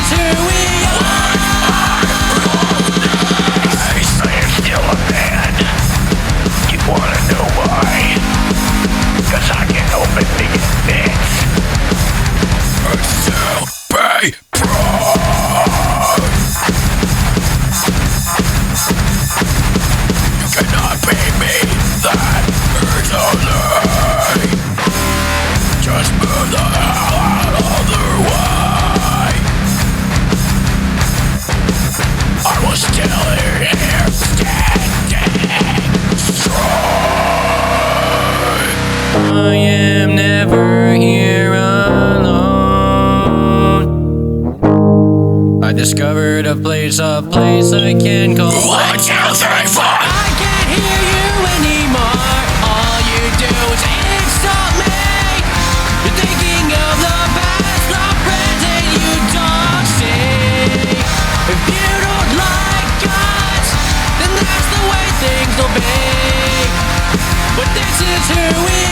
is who we are. I am still a man. You wanna know why? 'Cause I can open the bits. I still pay proud. You cannot pay me, that is a lie. Just move the hell out of the way. I was still here, standing strong. I am never here alone. I discovered a place I can call 1, 2, 3, 4. I can't hear you anymore. All you do is insult me. You're thinking of the past, the present you don't see. If you don't like us, then that's the way things will be. But this is who we